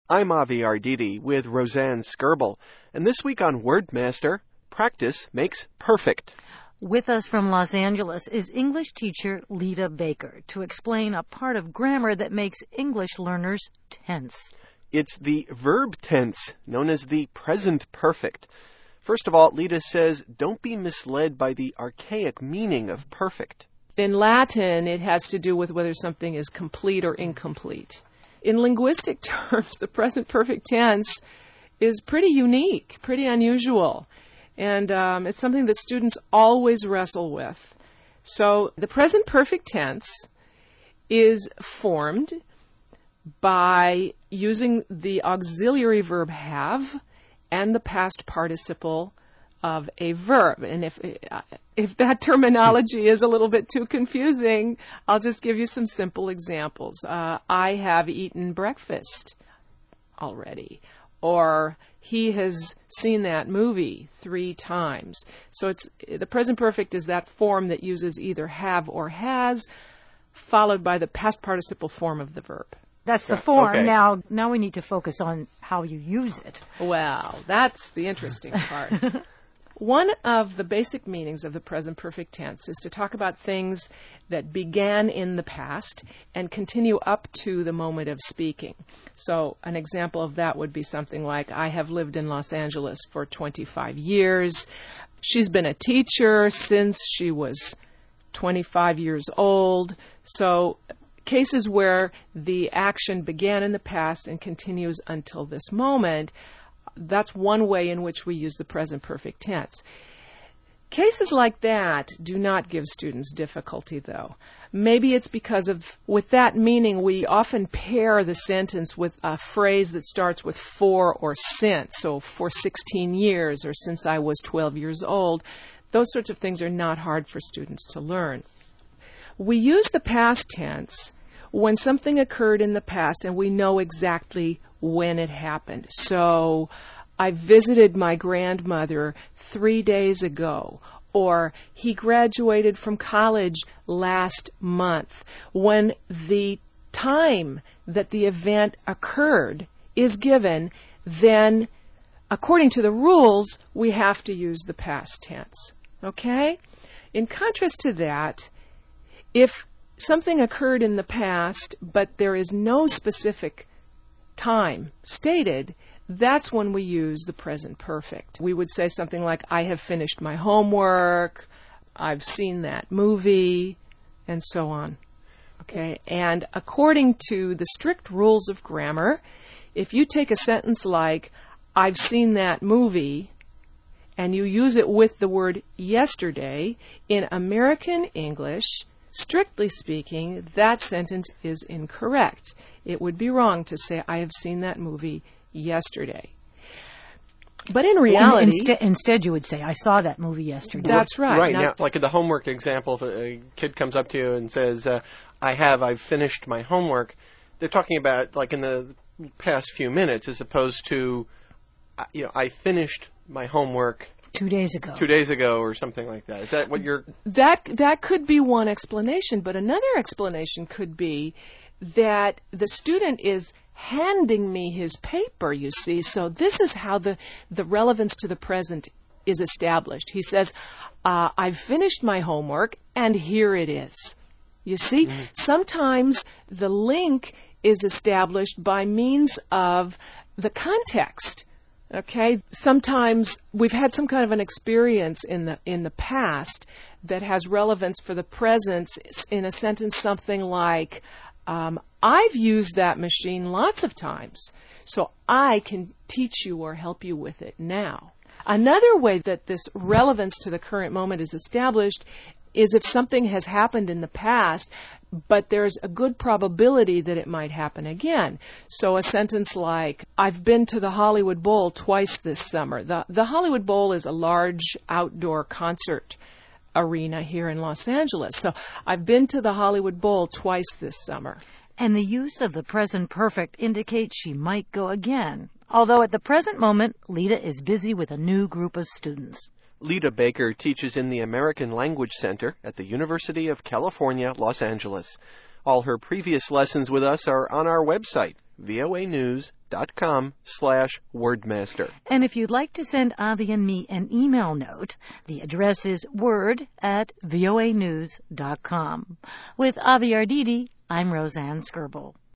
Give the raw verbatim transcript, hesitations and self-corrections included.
I'm Avi Arditi with Roseanne Skirble, and this week on WordMaster, practice makes perfect. With us from Los Angeles is English teacher Lita Baker to explain a part of grammar that makes English learners tense. It's the verb tense, known as the present perfect. First of all, Lita says, don't be misled by the archaic meaning of perfect. In Latin, it has to do with whether something is complete or incomplete. In linguistic terms, the present perfect tense is pretty unique, pretty unusual, and um, it's something that students always wrestle with. So the present perfect tense is formed by using the auxiliary verb have and the past participle of a verb. And if if that terminology is a little bit too confusing, I'll just give you some simple examples. Uh, I have eaten breakfast already. Or he has seen that movie three times. So it's the present perfect is that form that uses either have or has, followed by the past participle form of the verb. That's the form. Okay. Now, now we need to focus on how you use it. Well, that's the interesting part. One of the basic meanings of the present perfect tense is to talk about things that began in the past and continue up to the moment of speaking. So an example of that would be something like, I have lived in Los Angeles for twenty-five years. She's been a teacher since she was twenty-five years old. So cases where the action began in the past and continues until this moment, that's one way in which we use the present perfect tense. Cases like that do not give students difficulty, though. Maybe it's because of, with that meaning, we often pair the sentence with a phrase that starts with for or since. So for sixteen years or since I was twelve years old. Those sorts of things are not hard for students to learn. We use the past tense when something occurred in the past and we know exactly when it happened. So, I visited my grandmother three days ago, or he graduated from college last month. When the time that the event occurred is given, then according to the rules, we have to use the past tense. Okay? In contrast to that, if something occurred in the past, but there is no specific time stated, that's when we use the present perfect. We would say something like, I have finished my homework, I've seen that movie, and so on. Okay? And according to the strict rules of grammar, if you take a sentence like, I've seen that movie, and you use it with the word yesterday, in American English, strictly speaking, that sentence is incorrect. It would be wrong to say, I have seen that movie yesterday. But in reality... Instead, instead you would say, I saw that movie yesterday. That's right. Right. Now, Now, like in the homework example, if a kid comes up to you and says, uh, I have, I've finished my homework, they're talking about, like, in the past few minutes, as opposed to, uh, you know, I finished my homework Two days ago. two days ago or something like that. Is that what you're... That, that could be one explanation, but another explanation could be that the student is handing me his paper, you see. So this is how the, the relevance to the present is established. He says, uh, I've finished my homework, and here it is. You see, mm-hmm. Sometimes the link is established by means of the context. Okay, sometimes we've had some kind of an experience in the in the past that has relevance for the present in a sentence something like, um, I've used that machine lots of times, so I can teach you or help you with it now. Another way that this relevance to the current moment is established is if something has happened in the past, but there's a good probability that it might happen again. So a sentence like, I've been to the Hollywood Bowl twice this summer. The, the Hollywood Bowl is a large outdoor concert arena here in Los Angeles. So I've been to the Hollywood Bowl twice this summer. And the use of the present perfect indicates she might go again. Although at the present moment, Lita is busy with a new group of students. Lita Baker teaches in the American Language Center at the University of California, Los Angeles. All her previous lessons with us are on our website, voa news dot com slash wordmaster. And if you'd like to send Avi and me an email note, the address is word at voa news dot com. With Avi Arditi, I'm Roseanne Skirble.